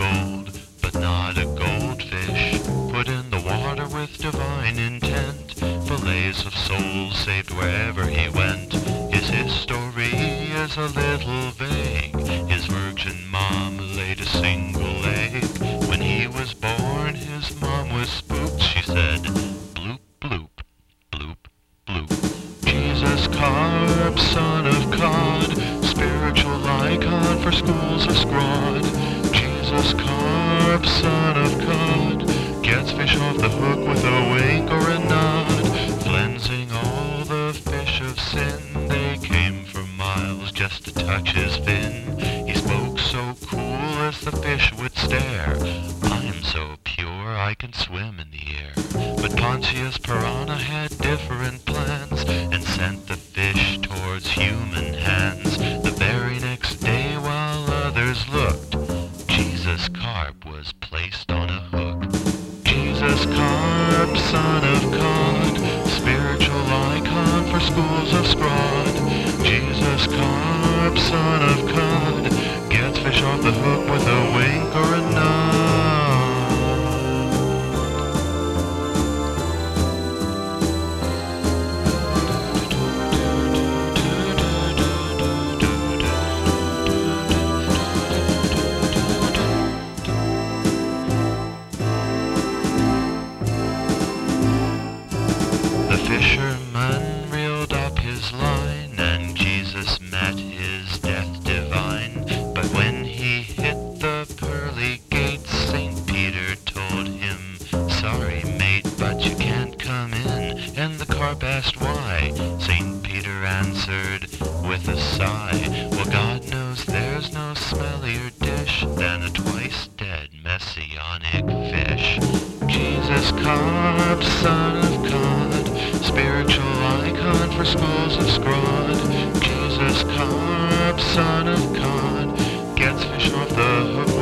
gold, but not a goldfish. Put in the water with divine intent. Fillets of souls saved wherever he went. His history is a little vague. His virgin mom laid a single egg. When he was born, his mom was spooked. She said, bloop, bloop, bloop, bloop. Jesus Carp, son of God, spiritual icon for schools of Scrod. Jesus Carp, son of God, gets fish off the hook with a wink or a nod, cleansing all the fish of sin. They came for miles just to touch his fin. He spoke so cool as the fish would stare. I am so pure I can swim in the air. But Pontius Piranha had different plans and sent the fish towards human hands. The very next day while others looked, Jesus Carp was placed on a hook. Jesus Carp, son of God, spiritual icon for schools of Scrod. Jesus Carp, son of God, gets fish off the hook with a wink or a nod. The fisherman reeled up his line, and Jesus met his death divine. But when he hit the pearly gates, St. Peter told him, sorry mate, but you can't come in. And the carp asked why. St. Peter answered with a sigh, well, God knows there's no smellier dish than a twice dead messianic fish. Jesus Carp, son of God, spiritual icon for schools of Scrod. Jesus Carp, son of God, gets fish off the hook